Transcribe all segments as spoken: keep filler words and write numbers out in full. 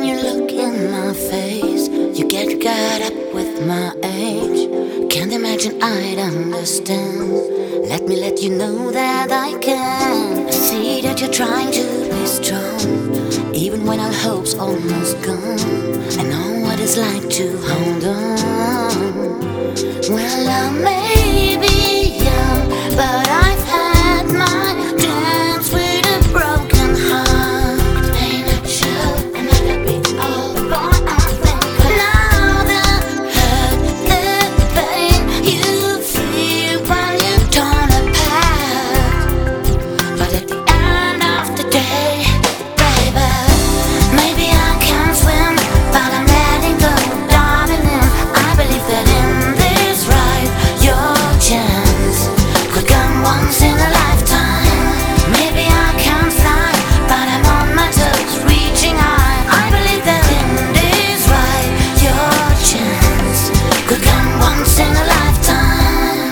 When you look in my face, you get caught up with my age. Can't imagine I'd understand. Let me let you know that I can. I see that you're trying to be strong, even when our hope's almost gone. I know what it's like to hold on. Well, I may be young, but I've had my dance with a broken heart. Ain't it true? And that'll be all the boy I think. Now the hurt, the pain you feel when you torn apart. But at the end of the day, baby, maybe I can't swim, but I'm letting go, darling. I believe that in this ride, your chance could come once in a lifetime. Maybe I can't fly, but I'm on my toes, reaching high. I believe that in this ride, your chance could come once in a lifetime.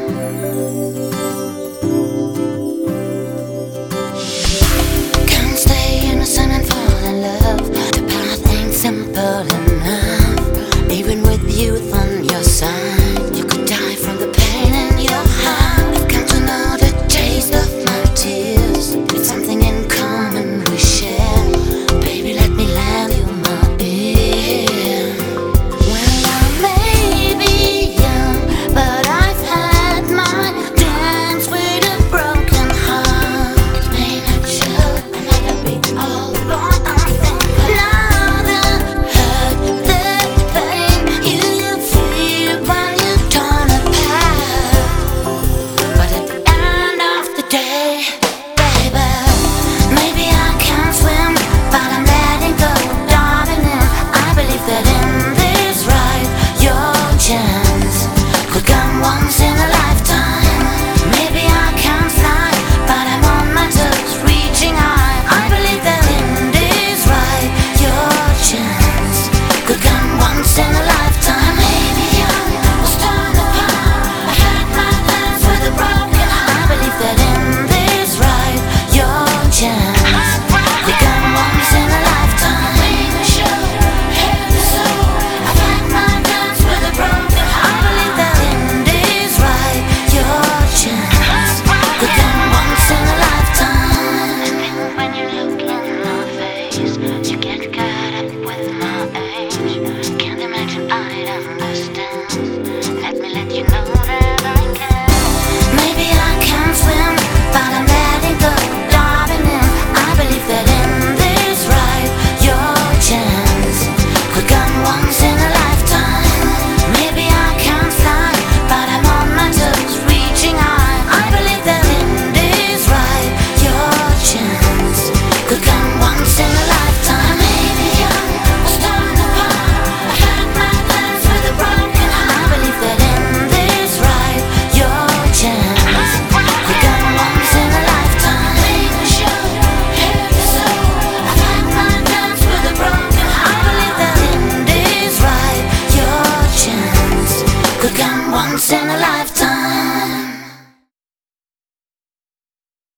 Can't stay innocent and fall in love. The path ain't simple enough. Even with youth on your side, you could die from the pain in your heart. I've come to know the taste of my tears. It's something in common we share. Baby, let me lend you my ear. Well, I may be young, but I've had my dance with a broken heart. Ain't it true? And that'll be all the boy I think. Now the hurt, the pain you feel when you torn apart. But at the end of the day, baby, maybe I can't swim, but I'm letting go, darling. I believe that in this ride, your chance could come once in a lifetime. Maybe I can't fly, but I'm on my toes, reaching high. I believe that in this ride, your chance could come once in a lifetime.